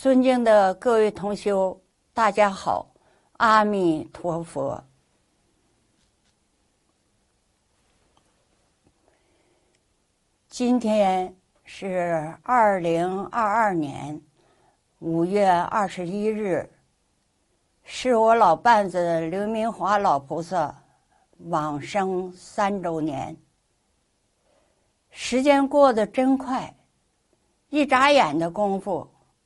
尊敬的各位同修，大家好，阿弥陀佛。今天是2022年5月21日，是我老伴子刘明华老菩萨往生3周年。时间过得真快，一眨眼的功夫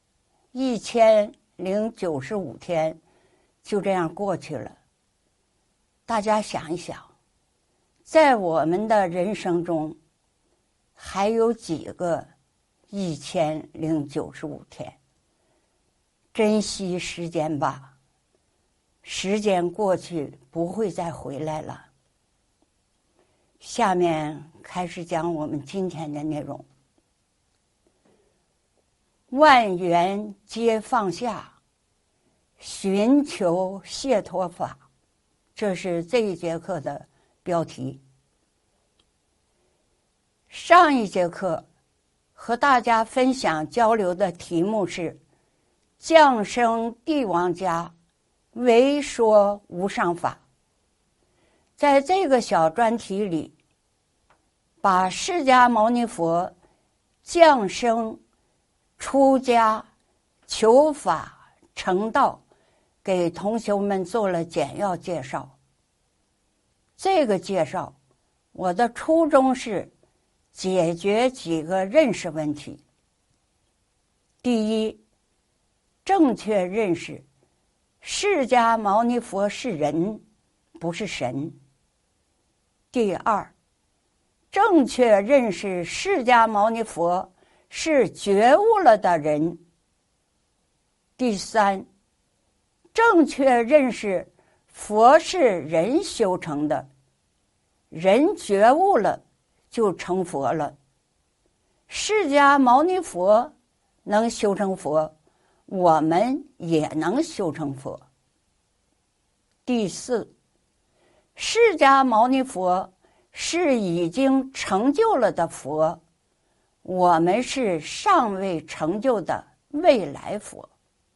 1095天就这样过去了。大家想一想，在我们的人生中还有几个1095天？珍惜时间吧，时间过去不会再回来了。下面开始讲我们今天的内容。万缘皆放下，寻求解脱法，这是这一节课的标题。上一节课和大家分享交流的题目是降生帝王家，唯说无上法。在这个小专题里，把释迦牟尼佛降生、出家、求法、成道给同学们做了简要介绍。这个介绍我的初衷是解决几个认识问题。第一，正确认识释迦牟尼佛是人，不是神。第二，正确认识释迦牟尼佛是觉悟了的人。第三，正确认识佛是人修成的，人觉悟了就成佛了。释迦牟尼佛能修成佛，我们也能修成佛。第四，释迦牟尼佛是已经成就了的佛，我们是尚未成就的未来佛。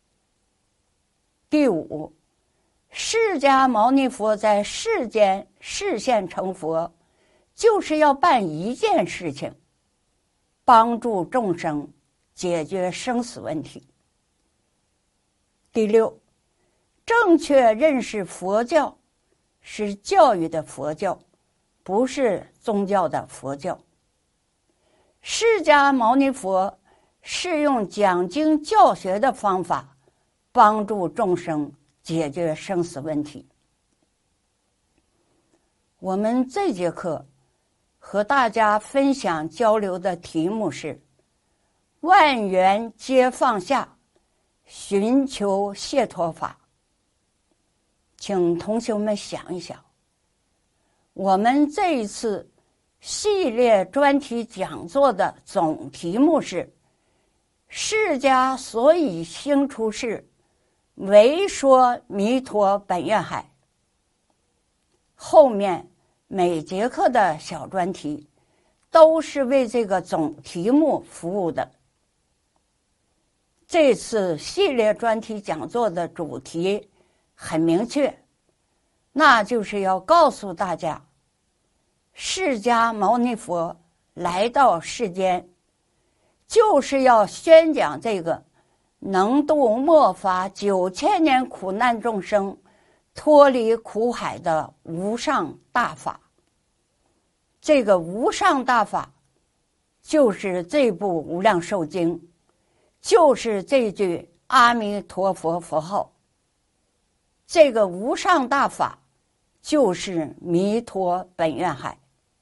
第五，释迦牟尼佛在世间示现成佛，就是要办一件事情，帮助众生解决生死问题。第六，正确认识佛教是教育的佛教，不是宗教的佛教。释迦牟尼佛是用讲经教学的方法帮助众生解决生死问题。我们这节课和大家分享交流的题目是万缘皆放下，寻求解脱法。请同学们想一想，我们这一次系列专题讲座的总题目是释迦所以兴出世，唯说弥陀本愿海。后面每节课的小专题都是为这个总题目服务的。这次系列专题讲座的主题很明确，那就是要告诉大家，释迦牟尼佛来到世间，就是要宣讲这个能度末法9000年苦难众生脱离苦海的无上大法。这个无上大法就是这部《无量寿经》，就是这句阿弥陀佛佛号。这个无上大法就是弥陀本愿海。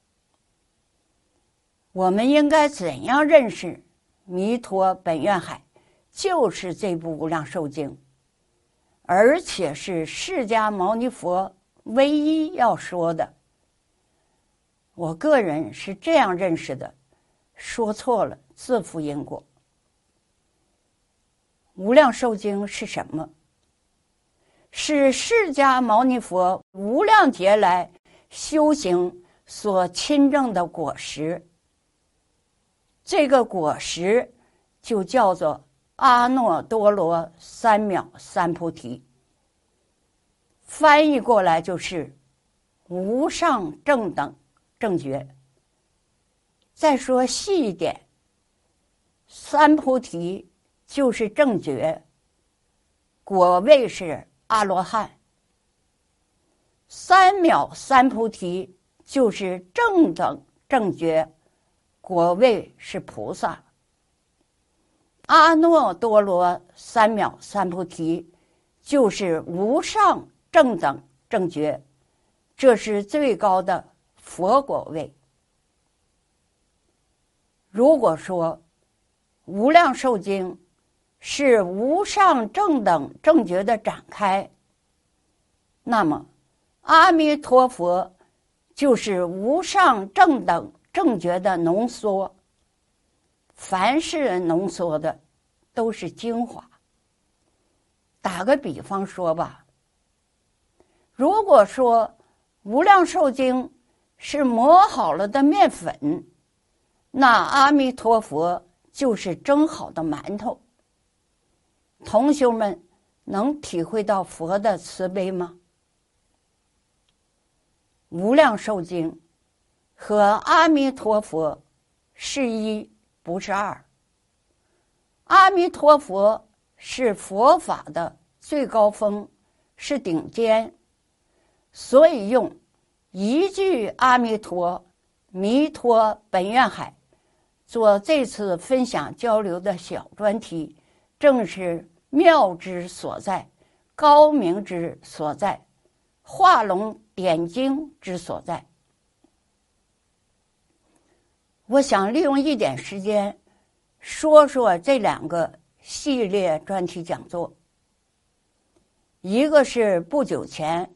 我们应该怎样认识弥陀本愿海？就是这部《无量寿经》，而且是释迦牟尼佛唯一要说的。我个人是这样认识的，说错了自负因果。《无量寿经》是什么？是释迦牟尼佛无量劫来修行所亲证的果实。这个果实就叫做阿耨多罗三藐三菩提。翻译过来就是无上正等正觉。再说细一点，三菩提就是正觉，果位是阿罗汉；三藐三菩提就是正等正觉，果位是菩萨。阿耨多罗三藐三菩提就是无上正等正觉，这是最高的佛果位。如果说无量寿经是无上正等正觉的展开，那么阿弥陀佛就是无上正等正觉的浓缩。凡是浓缩的都是精华。打个比方说吧，如果说无量寿经是磨好了的面粉，那阿弥陀佛就是蒸好的馒头。同学们能体会到佛的慈悲吗？无量寿经和阿弥陀佛是一，不是二。阿弥陀佛是佛法的最高峰，是顶尖，所以用一句阿弥陀，弥陀本愿海做这次分享交流的小专题，正是妙之所在，高明之所在，画龙点睛之所在。我想利用一点时间说说这2个系列专题讲座。一个是不久前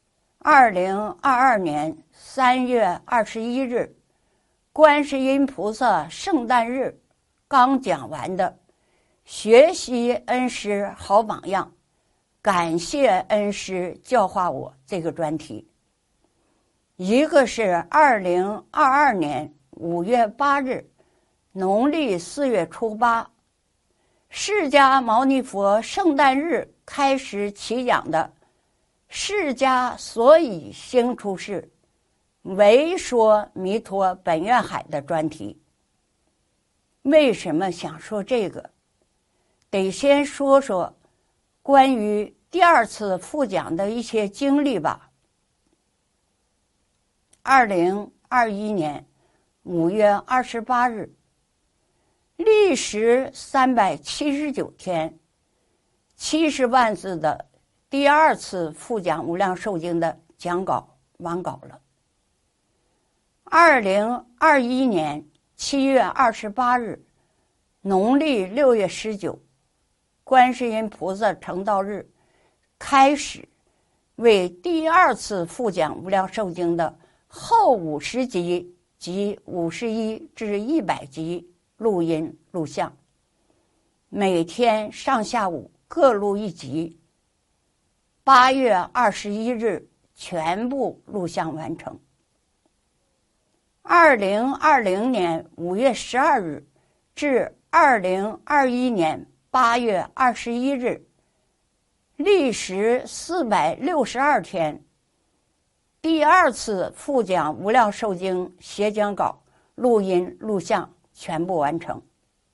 2022年3月21日观世音菩萨圣诞日刚讲完的学习恩师好榜样，感谢恩师教化我这个专题。一个是2022年5月8日农历4月初8，释迦牟尼佛圣诞日开始起讲的释迦所以兴出世为说弥陀本愿海的专题。为什么想说这个？得先说说关于第2次复讲的一些经历吧。2021年5月28日，历时379天，70万字的第2次复讲无量寿经的讲稿完稿了。2021年7月28日，农历6月19，观世音菩萨成道日，开始为第2次复讲无量寿经的后50集及51至100集录音录像，每天上下午各录1集。8月21日全部录像完成。2020年5月12日至2021年8月21日，历时462天，第2次复讲无量寿经写讲稿录音录像全部完成。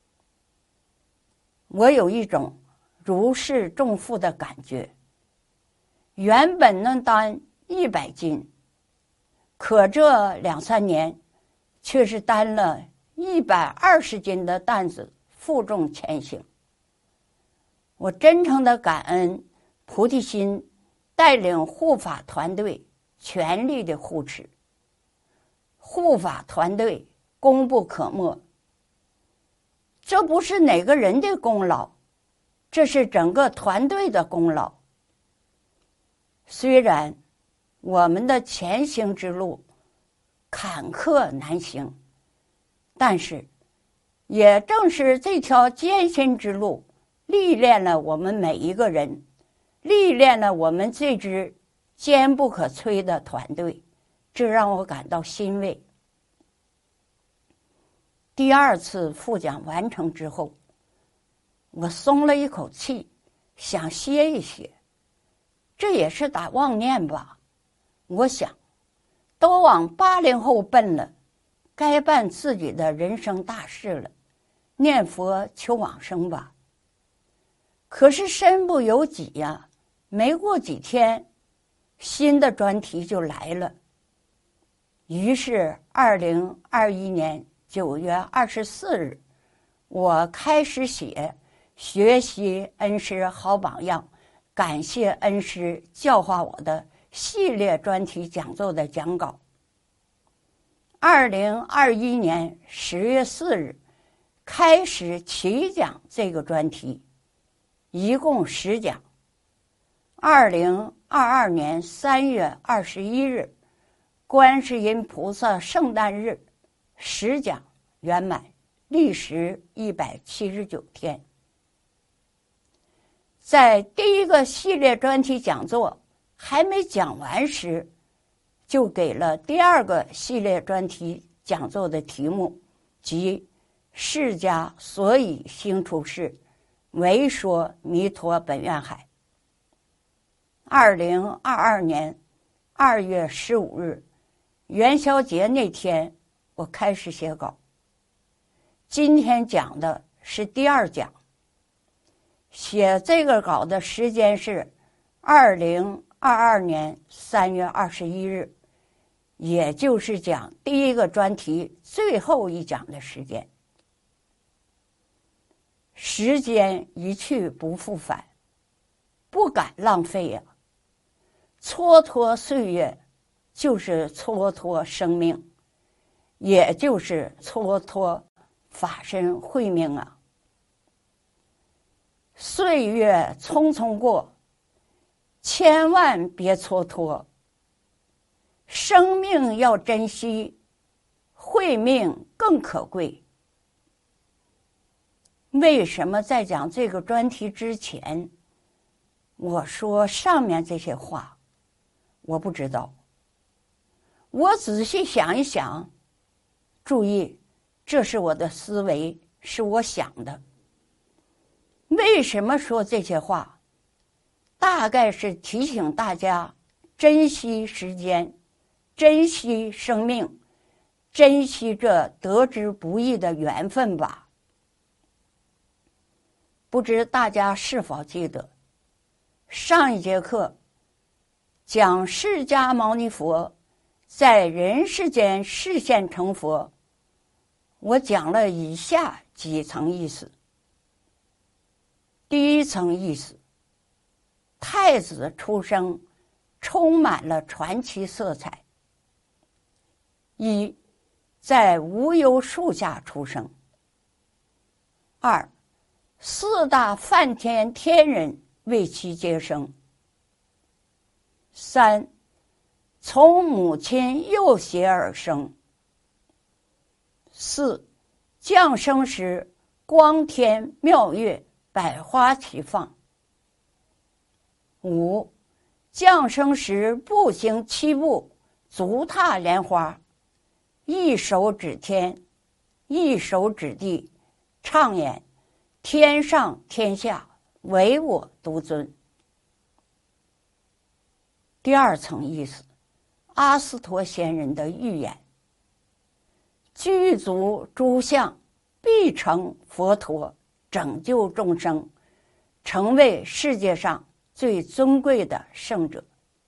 我有一种如释重负的感觉，原本能担100斤，可这2-3年却是担了120斤的担子负重前行。我真诚的感恩菩提心带领护法团队全力的护持，护法团队功不可没。这不是哪个人的功劳，这是整个团队的功劳。虽然我们的前行之路坎坷难行，但是也正是这条艰辛之路历练了我们每一个人，历练了我们这支坚不可摧的团队，这让我感到欣慰。第2次复讲完成之后， 我松了一口气，想歇一歇。这也是打妄念吧？我想，都往80后奔了，该办自己的人生大事了，念佛求往生吧。可是身不由己呀，没过几天，新的专题就来了。于是2021年9月24日，我开始写学习恩师好榜样，感谢恩师教化我的系列专题讲座的讲稿。2021年10月4日开始起讲这个专题，一共10讲。2022年3月21日，观世音菩萨圣诞日10讲圆满，历时179天。在第一个系列专题讲座还没讲完时，就给了第二个系列专题讲座的题目，即释迦所以兴出世，唯说弥陀本愿海。2022年2月15日元宵节那天，我开始写稿。今天讲的是第2讲。写这个稿的时间是2022年3月21日，也就是讲第一个专题最后一讲的时间。时间一去不复返，不敢浪费呀。蹉跎岁月就是蹉跎生命，也就是蹉跎法身慧命啊。岁月匆匆过，千万别蹉跎。生命要珍惜，慧命更可贵。为什么在讲这个专题之前，我说上面这些话？我不知道。我仔细想一想，注意，这是我的思维，是我想的。为什么说这些话？大概是提醒大家珍惜时间，珍惜生命，珍惜这得之不易的缘分吧。不知大家是否记得，上一节课讲释迦牟尼佛在人世间示现成佛，我讲了以下几层意思。第一层意思，太子出生充满了传奇色彩。一，在无忧树下出生。2，四大梵天天人为其接生。3，从母亲右胁而生。4，降生时光天妙月，百花齐放。5，降生时步行7步，足踏莲花，一手指天，一手指地，唱言：天上天下，唯我独尊。第二层意思，阿斯陀仙人的预言：具足诸相，必成佛陀，拯救众生，成为世界上最尊贵的圣者。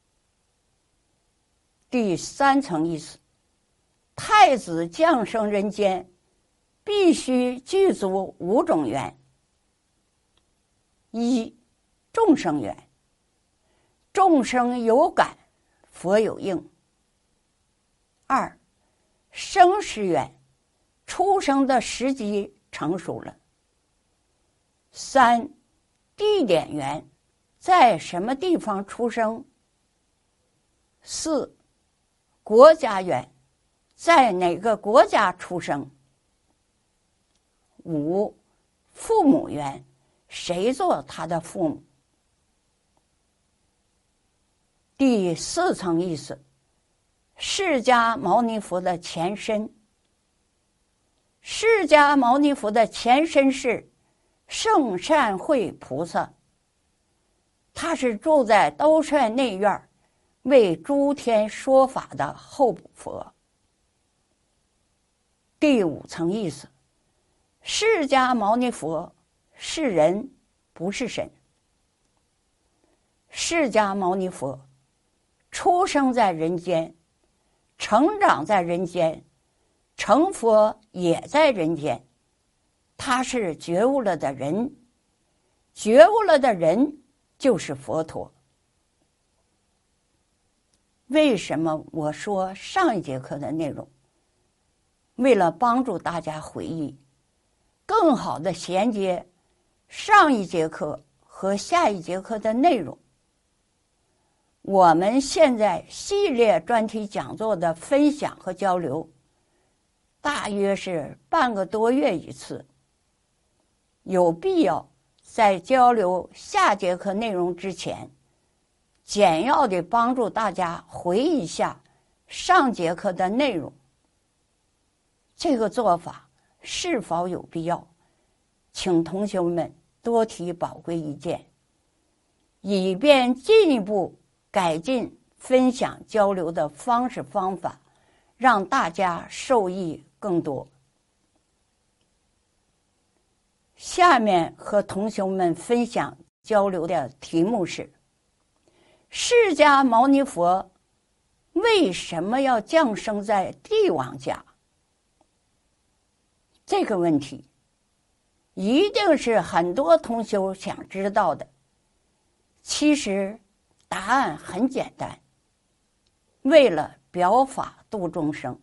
第三层意思，太子降生人间，必须具足5种缘。1，众生缘，众生有感，佛有应。2，生时缘，出生的时机成熟了。3，地点缘，在什么地方出生。4，国家缘，在哪个国家出生。5，父母缘，谁做他的父母。第4层意思，释迦牟尼佛的前身。释迦牟尼佛的前身是圣善慧菩萨，他是住在兜率内院为诸天说法的候补佛。第五层意思，释迦牟尼佛是人，不是神。释迦牟尼佛出生在人间，成长在人间，成佛也在人间。他是觉悟了的人，觉悟了的人就是佛陀。为什么我说上一节课的内容？为了帮助大家回忆，更好的衔接上一节课和下一节课的内容。我们现在系列专题讲座的分享和交流，大约是半个多月一次。有必要在交流下节课内容之前，简要地帮助大家回忆一下上节课的内容。这个做法是否有必要？请同学们多提宝贵意见，以便进一步改进分享交流的方式方法，让大家受益更多。下面和同学们分享交流的题目是：释迦牟尼佛为什么要降生在帝王家？这个问题一定是很多同学想知道的。其实答案很简单，为了表法度众生。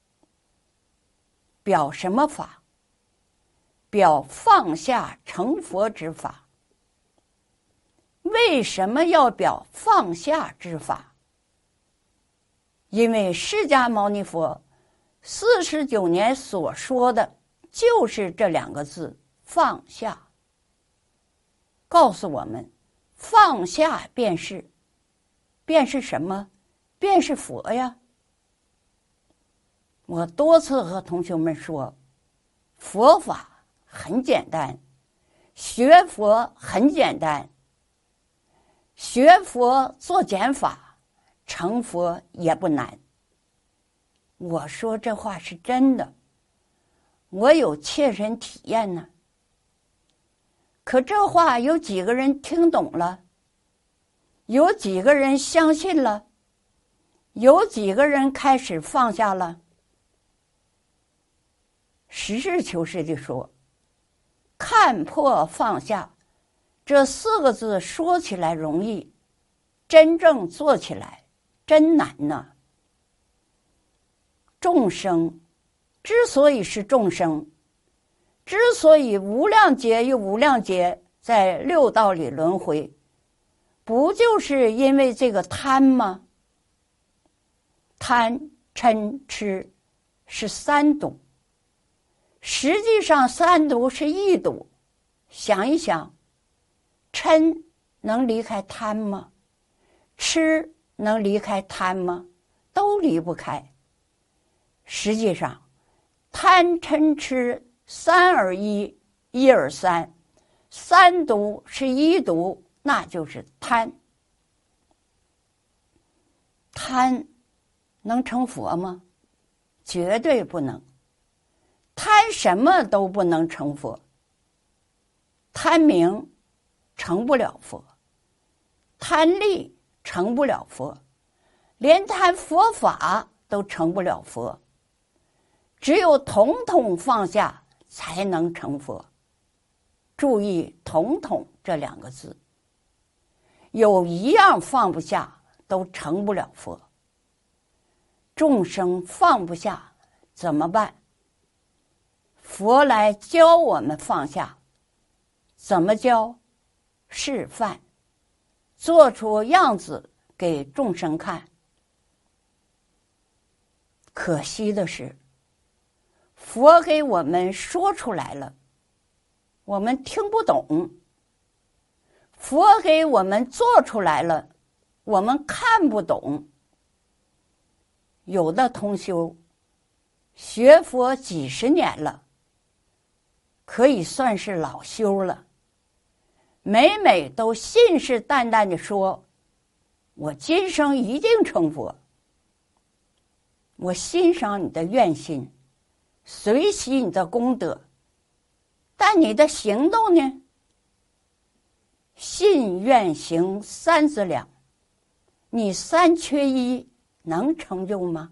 表什么法？表放下成佛之法。为什么要表放下之法？因为释迦牟尼佛49年所说的就是这2个字，放下。告诉我们，放下便是什么？便是佛呀。我多次和同学们说，佛法很简单，学佛很简单，学佛做减法，成佛也不难。我说这话是真的，我有切身体验呢。可这话有几个人听懂了？有几个人相信了？有几个人开始放下了？实事求是地说，看破放下这4个字说起来容易，真正做起来真难呢。众生之所以是众生，之所以无量劫又无量劫在6道里轮回，不就是因为这个贪吗？贪嗔痴是3毒，实际上3毒是1毒。想一想，嗔能离开贪吗？痴能离开贪吗？都离不开。实际上贪嗔痴3而1，1而3，3毒是1毒，那就是贪。贪能成佛吗？绝对不能。贪什么都不能成佛。贪名成不了佛，贪利成不了佛，连贪佛法都成不了佛。只有统统放下才能成佛。注意统统这2个字，有一样放不下都成不了佛。众生放不下怎么办？佛来教我们放下。怎么教？示范，做出样子给众生看。可惜的是，佛给我们说出来了，我们听不懂；佛给我们做出来了，我们看不懂。有的同修学佛几十年了， 可以算是老修了，每每都信誓旦旦地说：“我今生一定成佛。”我欣赏你的愿心，随喜你的功德，但你的行动呢？信愿行三资粮，你三缺一能成就吗？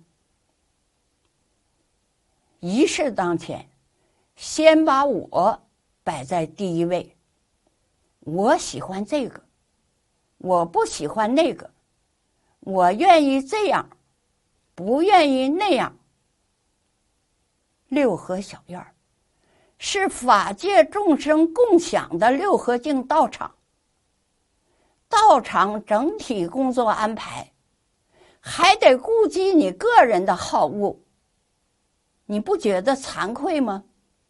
一事当前，先把我摆在第一位。我喜欢这个，我不喜欢那个，我愿意这样，不愿意那样。六合小院是法界众生共享的六合境道场，道场整体工作安排还得顾及你个人的好恶，你不觉得惭愧吗？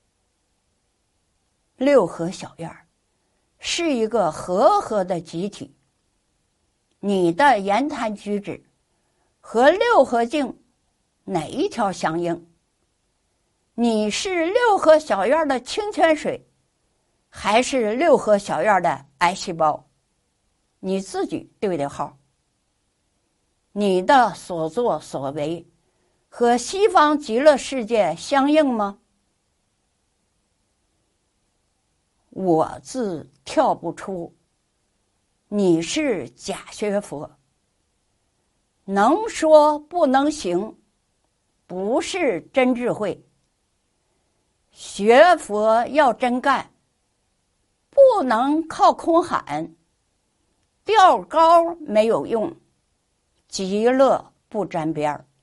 六合小院是一个和合的集体，你的言谈举止和六合境哪一条相应？你是六合小院的清泉水，还是六合小院的癌细胞？你自己对的号。你的所作所为和西方极乐世界相应吗？我自跳不出，你是假学佛，能说不能行，不是真智慧。学佛要真干，不能靠空喊，调高没有用，极乐不沾边儿。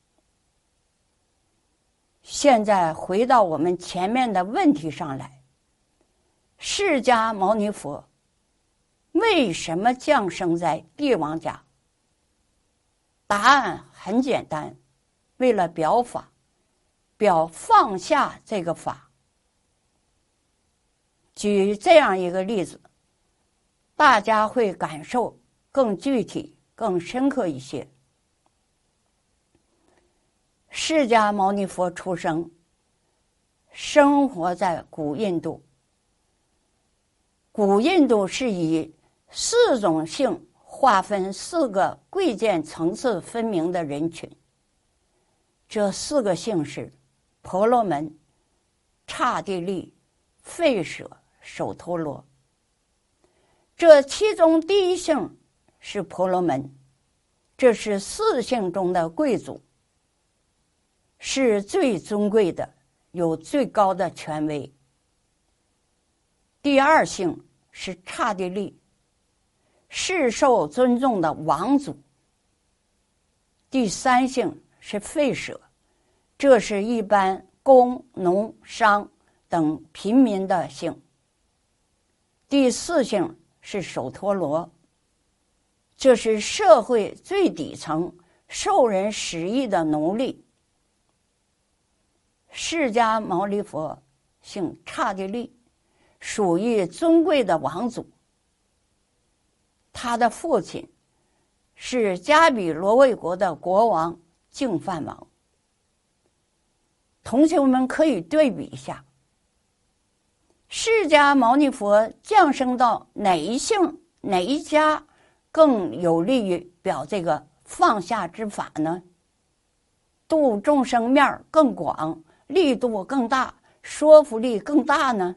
现在回到我们前面的问题上来，释迦牟尼佛为什么降生在帝王家？答案很简单，为了表法，表放下这个法。举这样一个例子，大家会感受更具体、更深刻一些。释迦牟尼佛出生，生活在古印度。古印度是以四种姓划分四个贵贱层次分明的人群，这四个姓是婆罗门、刹帝利、吠舍、首陀罗。这其中第一姓是婆罗门，这是四姓中的贵族，是最尊贵的，有最高的权威。第二姓是刹帝利，是受尊重的王族。第三姓是吠舍，这是一般工、农、商等平民的姓。第四姓是首陀罗，这是社会最底层受人使役的奴隶。释迦牟尼佛姓刹帝利，属于尊贵的王族。他的父亲是迦毗罗卫国的国王净饭王。同学们可以对比一下，释迦牟尼佛降生到哪一姓哪一家更有利于表这个放下之法呢？度众生面更广，力度更大，说服力更大呢？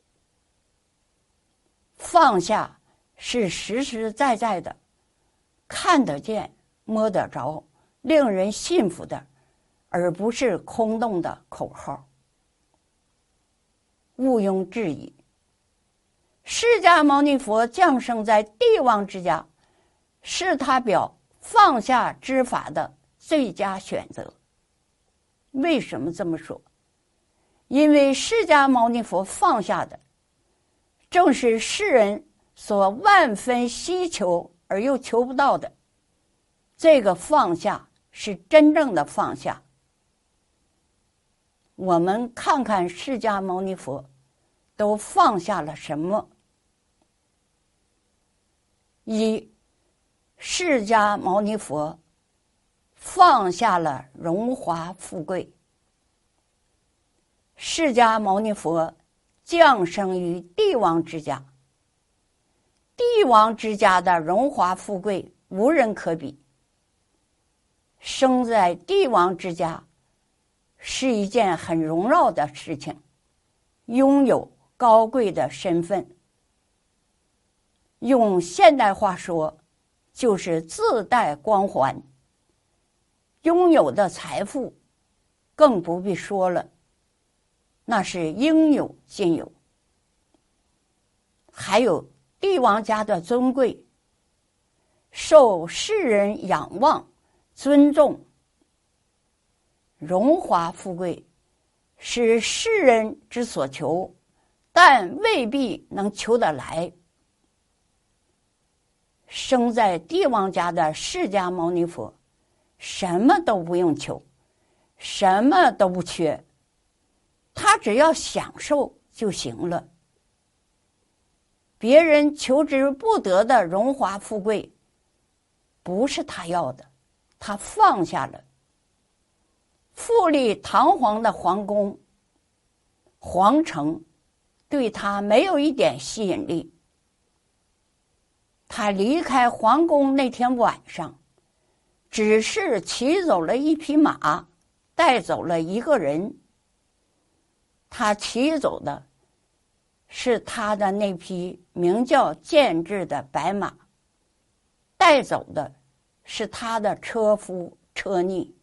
放下是实实在在的，看得见、摸得着，令人信服的，而不是空洞的口号。毋庸置疑，释迦牟尼佛降生在帝王之家，是他表放下之法的最佳选择。为什么这么说？因为释迦牟尼佛放下的正是世人所万分希求而又求不到的。这个放下是真正的放下。我们看看释迦牟尼佛都放下了什么？一，释迦牟尼佛放下了荣华富贵。释迦牟尼佛降生于帝王之家。帝王之家的荣华富贵无人可比。生在帝王之家是一件很荣耀的事情，拥有高贵的身份。用现代话说，就是自带光环。拥有的财富更不必说了，那是应有尽有。还有帝王家的尊贵，受世人仰望尊重。荣华富贵是世人之所求，但未必能求得来。生在帝王家的释迦牟尼佛什么都不用求，什么都不缺，他只要享受就行了。别人求之不得的荣华富贵，不是他要的，他放下了。富丽堂皇的皇宫、皇城对他没有一点吸引力。他离开皇宫那天晚上，只是骑走了一匹马，带走了一个人。他骑走的是他的那匹名叫建制的白马，带走的是他的车夫车逆。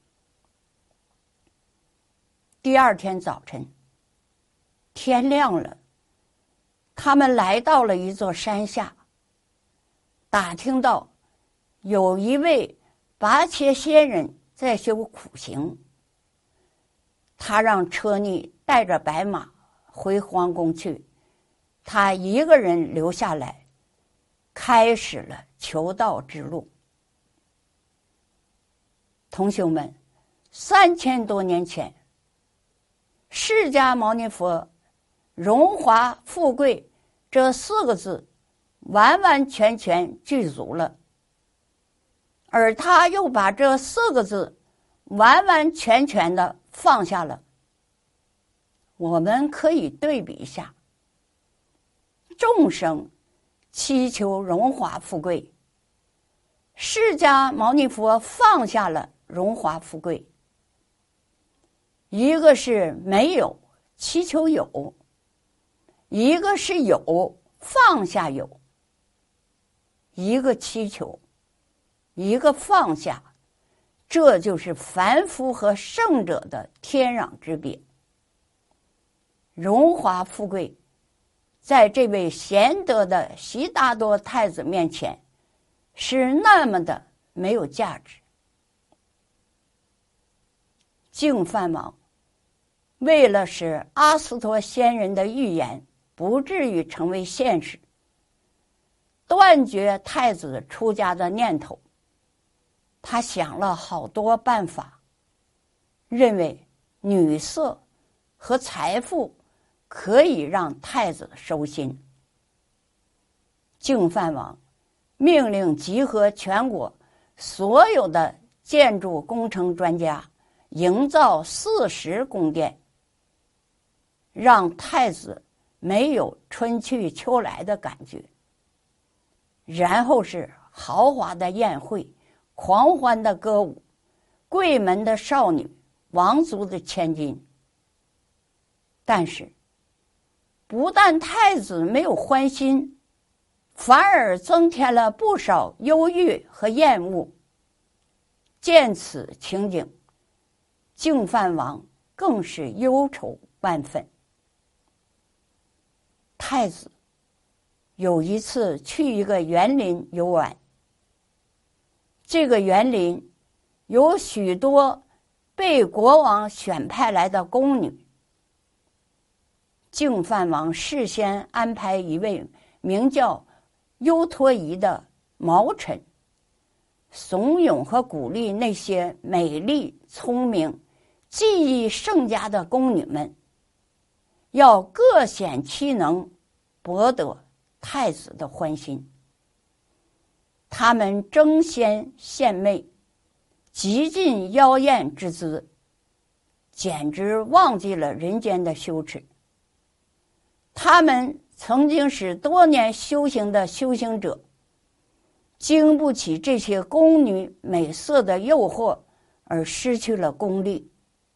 第二天早晨，天亮了，他们来到了一座山下，打听到有一位拔切仙人在修苦行。他让车逆带着白马回皇宫去，他一个人留下来，开始了求道之路。同学们，3000多年前，释迦牟尼佛荣华富贵这4个字完完全全具足了，而他又把这4个字完完全全的放下了。我们可以对比一下，众生祈求荣华富贵，释迦牟尼佛放下了荣华富贵。一个是没有祈求有，一个是有放下有。一个祈求，一个放下，这就是凡夫和圣者的天壤之别。荣华富贵在这位贤德的悉达多太子面前是那么的没有价值。净饭王为了使阿斯陀仙人的预言不至于成为现实，断绝太子出家的念头，他想了好多办法，认为女色和财富可以让太子收心。净饭王命令集合全国所有的建筑工程专家，营造40宫殿，让太子没有春去秋来的感觉。然后是豪华的宴会，狂欢的歌舞，贵门的少女，王族的千金。但是不但太子没有欢心，反而增添了不少忧郁和厌恶。见此情景，净饭王更是忧愁万分。太子有一次去一个园林游玩，这个园林有许多被国王选派来的宫女。净饭王事先安排一位名叫优陀夷的毛臣，怂恿和鼓励那些美丽、聪明、技艺甚佳的宫女们，要各显其能，博得太子的欢心。他们争先献媚，极尽妖艳之姿，简直忘记了人间的羞耻。 他们曾经是多年修行的修行者，经不起这些宫女美色的诱惑，而失去了功力。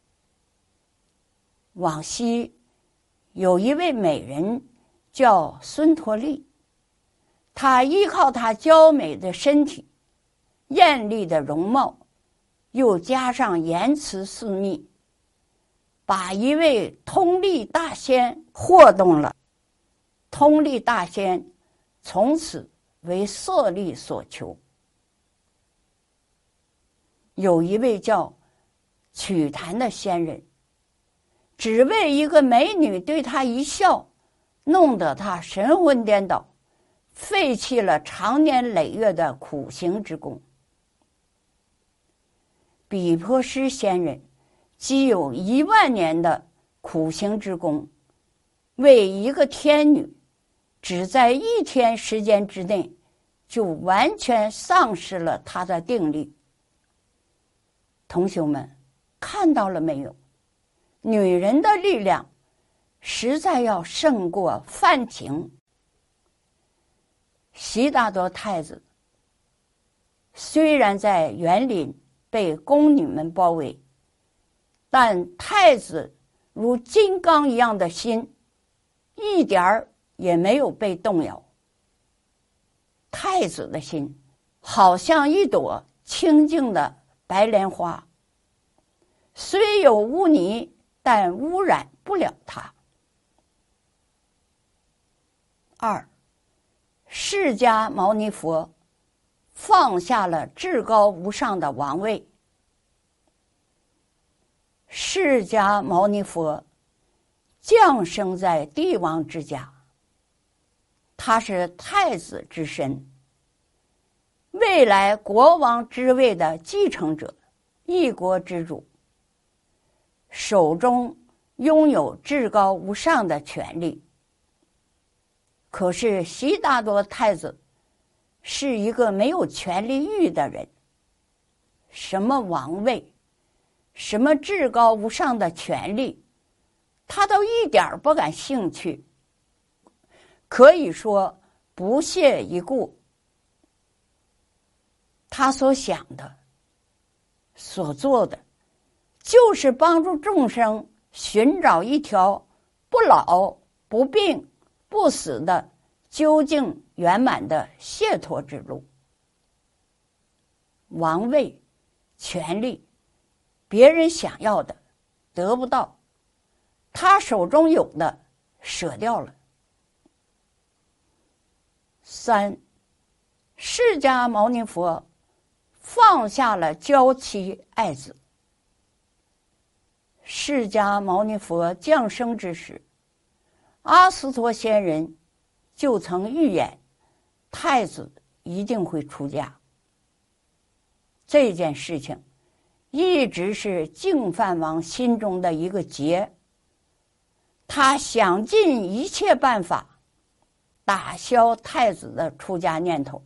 往昔有一位美人叫孙陀利，她依靠她娇美的身体、艳丽的容貌，又加上言辞私密，把一位通力大仙惑动了。通力大仙从此为色力所求。有一位叫瞿昙的仙人，只为一个美女对他一笑，弄得他神魂颠倒，废弃了长年累月的苦行之功。比婆施仙人既有10000年的苦行之功，为一个天女，只在1天时间之内，就完全丧失了他的定力。同学们，看到了没有？女人的力量实在要胜过梵情。悉达多太子虽然在园林被宫女们包围，但太子如金刚一样的心，一点儿也没有被动摇。太子的心好像一朵清净的白莲花，虽有污泥，但污染不了它。2. 释迦牟尼佛放下了至高无上的王位。释迦牟尼佛降生在帝王之家，他是太子之身，未来国王之位的继承者，一国之主，手中拥有至高无上的权力。可是悉达多太子是一个没有权力欲的人，什么王位，什么至高无上的权力，他都一点不感兴趣，可以说不屑一顾。他所想的、所做的，就是帮助众生寻找一条不老、不病、不死的究竟圆满的解脱之路。王位、权力，别人想要的得不到，他手中有的舍掉了。3. 释迦牟尼佛放下了娇妻爱子。释迦牟尼佛降生之时，阿斯陀仙人就曾预言太子一定会出家。这件事情一直是净饭王心中的一个结，他想尽一切办法打消太子的出家念头。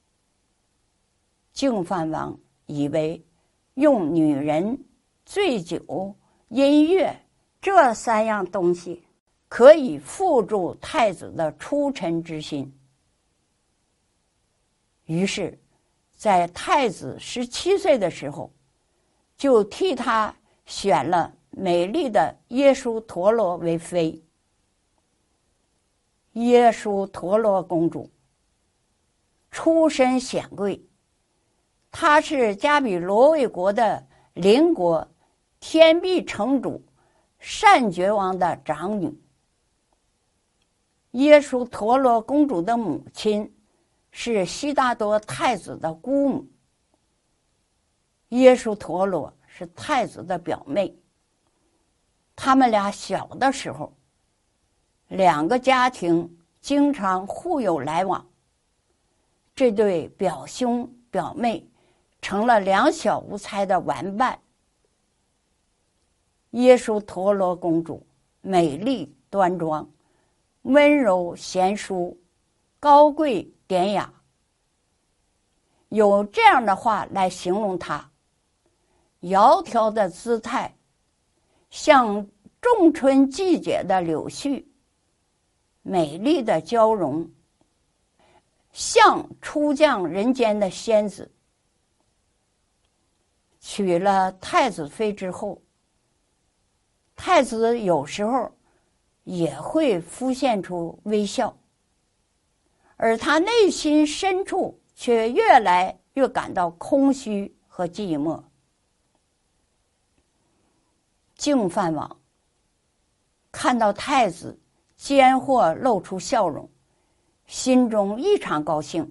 净饭王以为用女人、醉酒、音乐这3样东西可以缚住太子的出尘之心，于是在太子17岁的时候，就替他选了美丽的耶输陀罗为妃。耶输陀罗公主出身显贵，她是迦毗罗卫国的邻国天臂城主善觉王的长女。耶输陀罗公主的母亲是悉达多太子的姑母，耶输陀罗是太子的表妹。他们俩小的时候，2个家庭经常互有来往，这对表兄表妹成了两小无猜的玩伴。耶输陀罗公主美丽端庄，温柔贤淑，高贵典雅。有这样的话来形容她：窈窕的姿态，像仲春季节的柳絮， 美丽的娇容，像出降人间的仙子。娶了太子妃之后，太子有时候也会浮现出微笑，而他内心深处却越来越感到空虚和寂寞。净饭王看到太子间或露出笑容，心中异常高兴。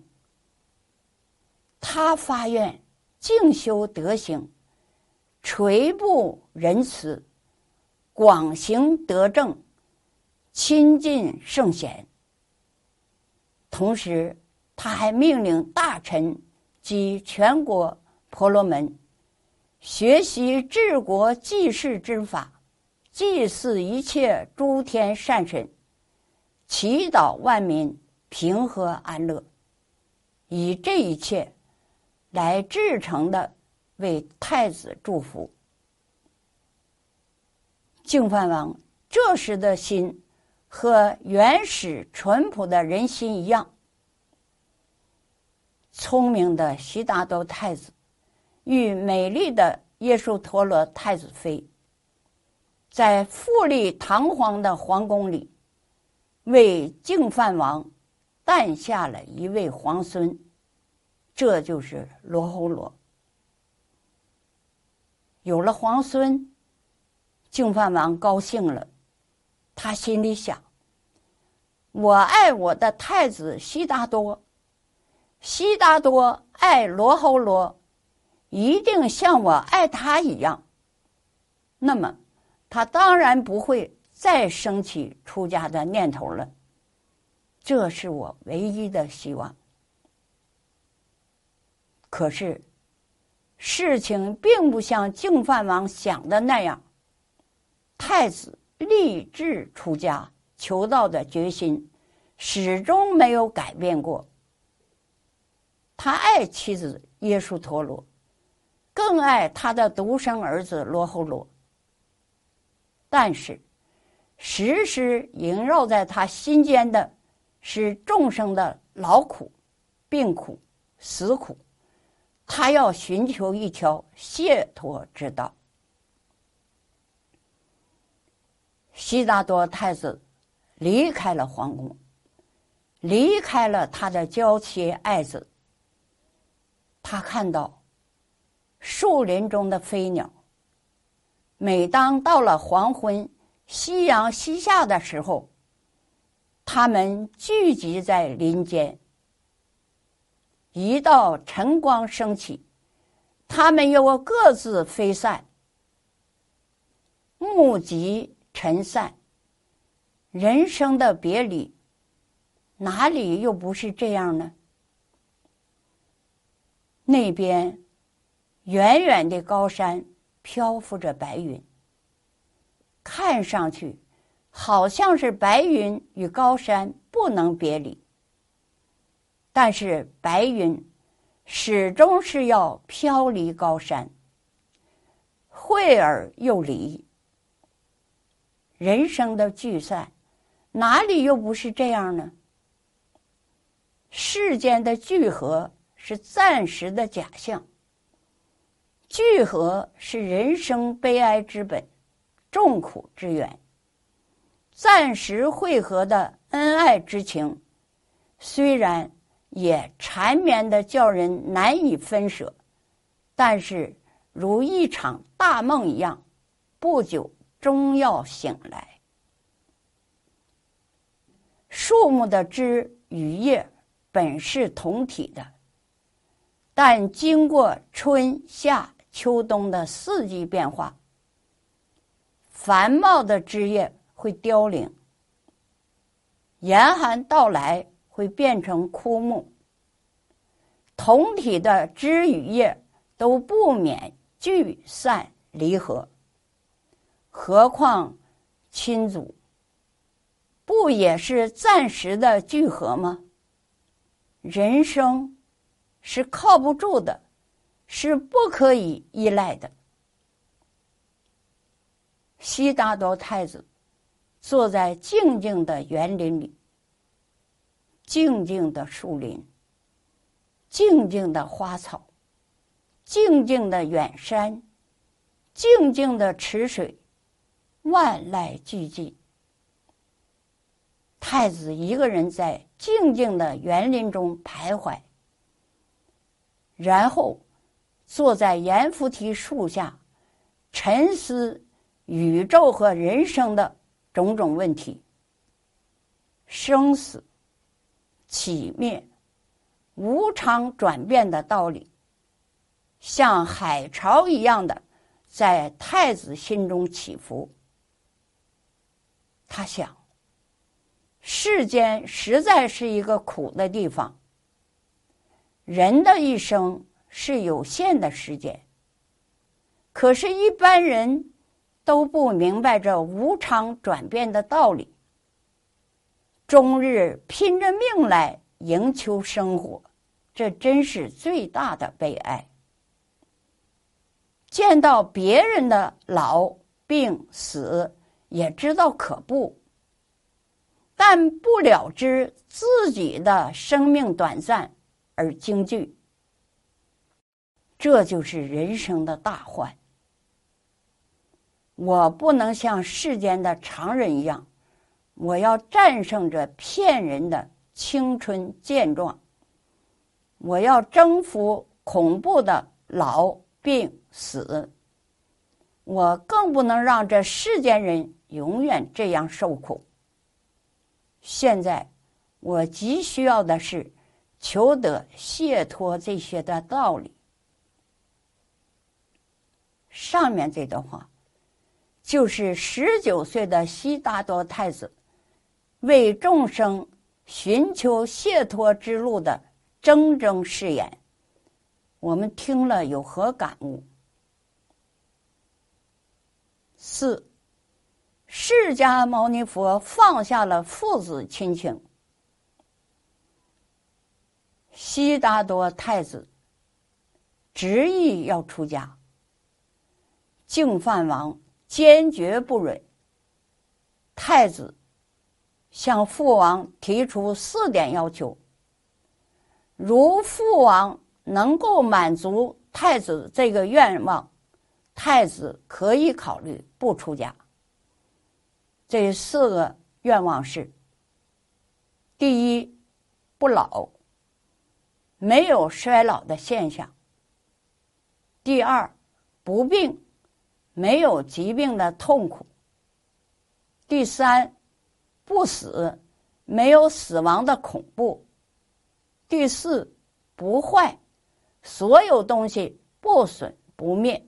他发愿静修德行，垂布仁慈，广行德政，亲近圣贤。同时他还命令大臣及全国婆罗门学习治国济世之法，祭祀一切诸天善神，祈祷万民平和安乐，以这一切来至诚的为太子祝福。净饭王这时的心和原始淳朴的人心一样。聪明的悉达多太子与美丽的耶输陀罗太子妃，在富丽堂皇的皇宫里，为净饭王诞下了一位皇孙，这就是罗睺罗。有了皇孙，净饭王高兴了，他心里想：我爱我的太子悉达多，悉达多爱罗睺罗，一定像我爱他一样。那么他当然不会再升起出家的念头了，这是我唯一的希望。可是事情并不像净饭王想的那样，太子立志出家求道的决心始终没有改变过。他爱妻子耶输陀罗，更爱他的独生儿子罗睺罗，但是时时萦绕在他心间的是众生的劳苦、病苦、死苦，他要寻求一条解脱之道。悉达多太子离开了皇宫，离开了他的娇妻爱子。他看到树林中的飞鸟，每当到了黄昏，夕阳西下的时候，它们聚集在林间，一道晨光升起，它们又各自飞散。目极尘散，人生的别离，哪里又不是这样呢？那边远远的高山漂浮着白云，看上去好像是白云与高山不能别离，但是白云始终是要飘离高山，会而又离。人生的聚散，哪里又不是这样呢？世间的聚合是暂时的假象，聚合是人生悲哀之本，众苦之源。暂时汇合的恩爱之情，虽然也缠绵的叫人难以分舍，但是如一场大梦一样，不久终要醒来。树木的枝与叶本是同体的，但经过春夏秋冬的四季变化，繁茂的枝叶会凋零，严寒到来会变成枯木。同体的枝与叶都不免聚散离合，何况亲族，不也是暂时的聚合吗？人生是靠不住的，是不可以依赖的。悉达多太子坐在静静的园林里， 静静的树林，静静的花草，静静的远山，静静的池水，万籁俱寂。太子一个人在静静的园林中徘徊，然后坐在阎浮提树下，沉思宇宙和人生的种种问题，生死、起灭、无常转变的道理，像海潮一样的在太子心中起伏。他想，世间实在是一个苦的地方，人的一生是有限的时间，可是一般人都不明白这无常转变的道理，终日拼着命来营求生活，这真是最大的悲哀。见到别人的老病死，也知道可怖，但不了知自己的生命短暂而惊惧，这就是人生的大患。我不能像世间的常人一样，我要战胜这骗人的青春健壮，我要征服恐怖的老病死，我更不能让这世间人永远这样受苦。现在我急需要的是求得解脱这些的道理。上面这段话就是19岁的悉达多太子为众生寻求解脱之路的铮铮誓言，我们听了有何感悟？4. 释迦牟尼佛放下了父子亲情。悉达多太子执意要出家，净饭王坚决不允。太子向父王提出4点要求，如父王能够满足太子这个愿望，太子可以考虑不出家。这4个愿望是：第一，不老，没有衰老的现象；第二，不病，没有疾病的痛苦；第三，不死，没有死亡的恐怖；第四，不坏，所有东西不损不灭。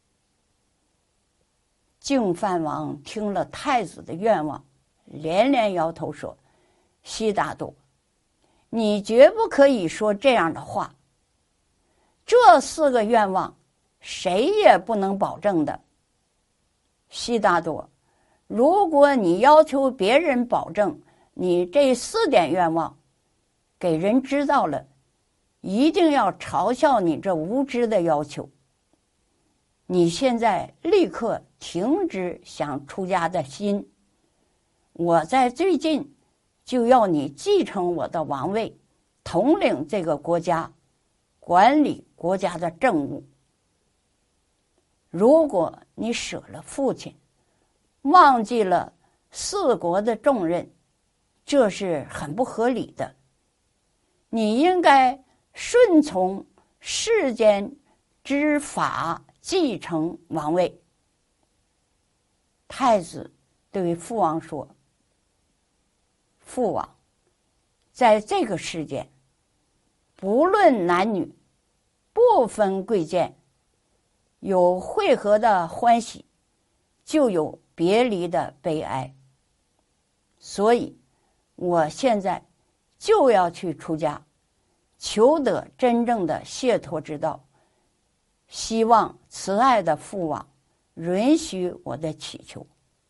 净饭王听了太子的愿望，连连摇头说：悉达多，你绝不可以说这样的话，这4个愿望谁也不能保证的。悉达多，如果你要求别人保证你这4点愿望，给人知道了，一定要嘲笑你这无知的要求。你现在立刻停止想出家的心，我在最近就要你继承我的王位，统领这个国家，管理国家的政务。如果你舍了父亲，忘记了4国的重任，这是很不合理的。你应该顺从世间之法，继承王位。太子对父王说：父王，在这个世间，不论男女，不分贵贱，有会合的欢喜，就有别离的悲哀。所以我现在就要去出家，求得真正的解脱之道，希望慈爱的父王允许我的祈求。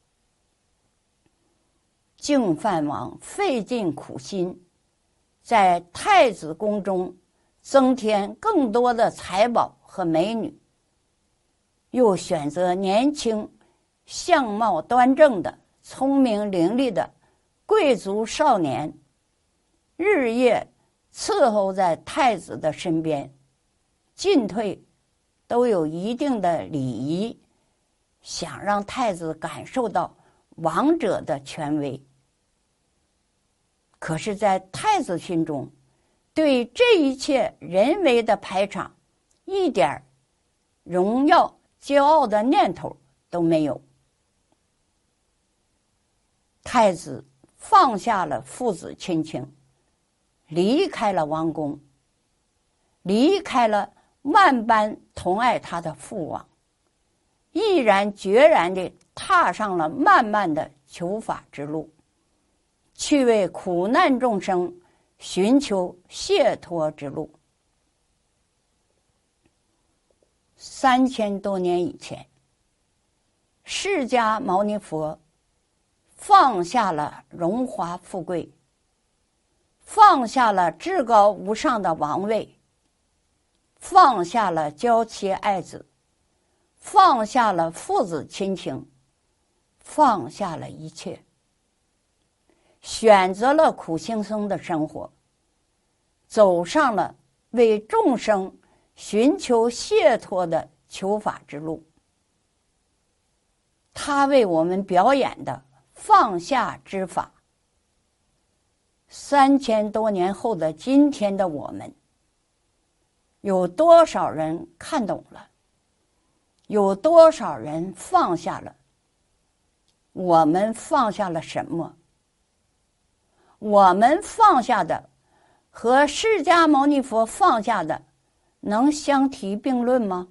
净饭王费尽苦心，在太子宫中增添更多的财宝和美女，又选择年轻、相貌端正的、聪明伶俐的贵族少年， 日夜伺候在太子的身边，进退都有一定的礼仪，想让太子感受到王者的权威。可是在太子心中，对这一切人为的排场一点荣耀骄傲的念头都没有。太子放下了父子亲情，离开了王宫，离开了万般疼爱他的父王，毅然决然地踏上了漫漫的求法之路，去为苦难众生寻求解脱之路。3000多年以前，释迦牟尼佛放下了荣华富贵，放下了至高无上的王位，放下了娇妻爱子，放下了父子亲情，放下了一切，选择了苦行僧的生活，走上了为众生寻求解脱的求法之路。他为我们表演的放下之法，3000多年后的今天的我们，有多少人看懂了？有多少人放下了？我们放下了什么？我们放下的和释迦牟尼佛放下的能相提并论吗？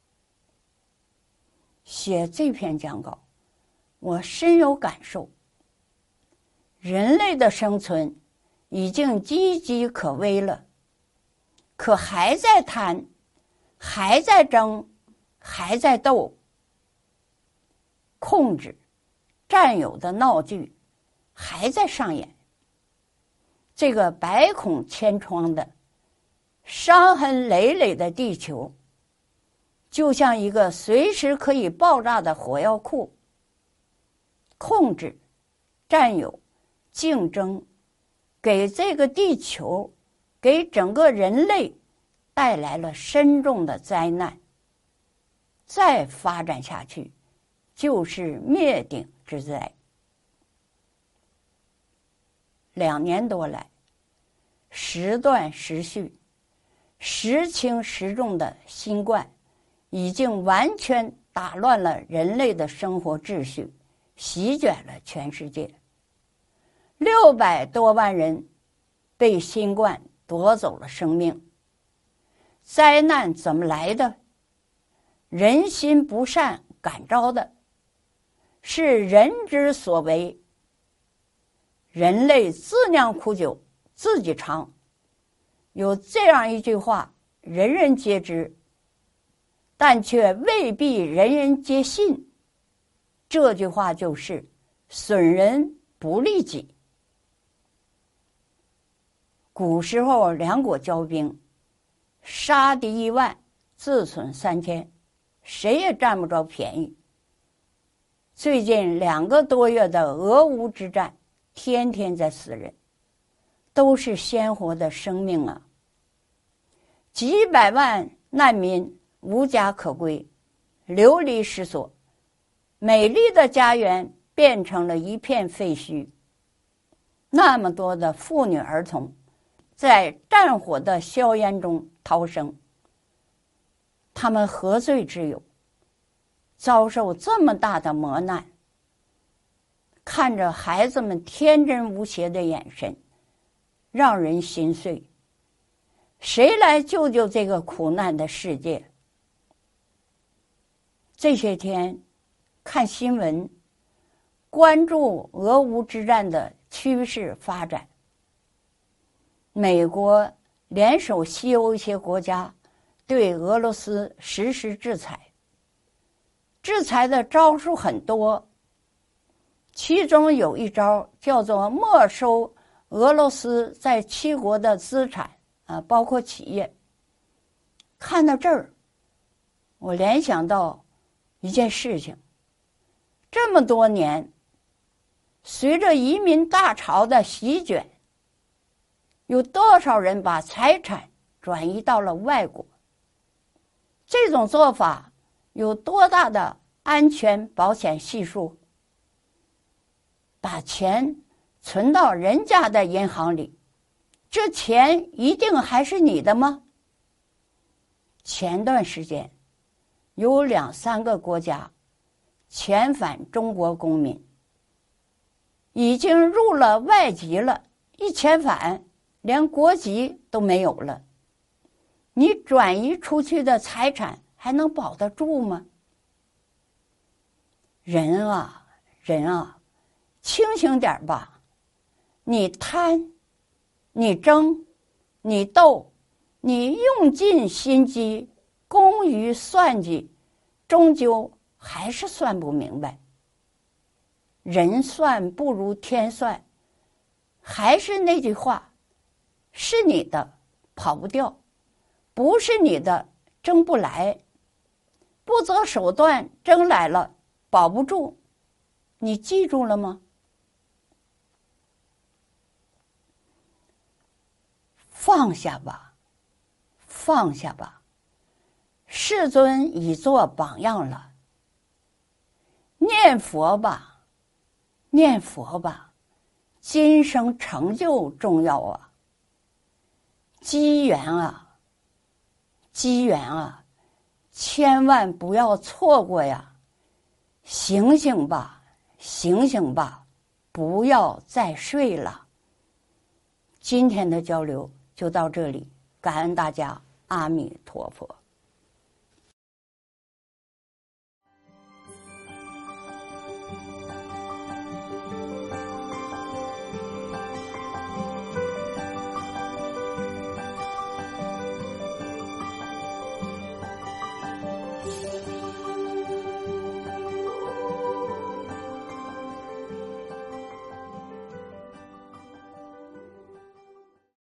写这篇讲稿，我深有感受。人类的生存已经岌岌可危了，可还在贪，还在争，还在斗，控制、占有的闹剧还在上演。这个百孔千疮的、伤痕累累的地球，就像一个随时可以爆炸的火药库。控制、占有、竞争，给这个地球，给整个人类带来了深重的灾难。再发展下去，就是灭顶之灾。2年多来，时断时续、时轻时重的新冠，已经完全打乱了人类的生活秩序，席卷了全世界。600多万人被新冠夺走了生命。灾难怎么来的？人心不善感召的，是人之所为。人类自酿苦酒，自己尝。有这样一句话，人人皆知，但却未必人人皆信。这句话就是损人不利己。古时候两国交兵，杀敌10000，自损3000，谁也占不着便宜。最近2个多月的俄乌之战，天天在死人，都是鲜活的生命啊！几百万难民无家可归，流离失所，美丽的家园变成了一片废墟。那么多的妇女儿童在战火的硝烟中逃生，他们何罪之有？遭受这么大的磨难，看着孩子们天真无邪的眼神，让人心碎。谁来救救这个苦难的世界？这些天看新闻，关注俄乌之战的趋势发展。美国联手西欧一些国家对俄罗斯实施制裁，制裁的招数很多，其中有一招叫做没收俄罗斯在7国的资产包括企业。看到这儿，我联想到一件事情，这么多年，随着移民大潮的席卷， 有多少人把财产转移到了外国？这种做法有多大的安全保险系数？把钱存到人家的银行里，这钱一定还是你的吗？前段时间有2、3个国家遣返中国公民，已经入了外籍了，一遣返连国籍都没有了，你转移出去的财产还能保得住吗？人啊，人啊，清醒点吧！你贪，你争，你斗，你用尽心机，工于算计，终究还是算不明白。人算不如天算，还是那句话，是你的跑不掉，不是你的争不来，不择手段争来了保不住，你记住了吗？放下吧，放下吧，世尊已做榜样了。念佛吧，念佛吧，今生成就重要啊！机缘啊，机缘啊，千万不要错过呀！醒醒吧，醒醒吧，不要再睡了。今天的交流就到这里，感恩大家，阿弥陀佛。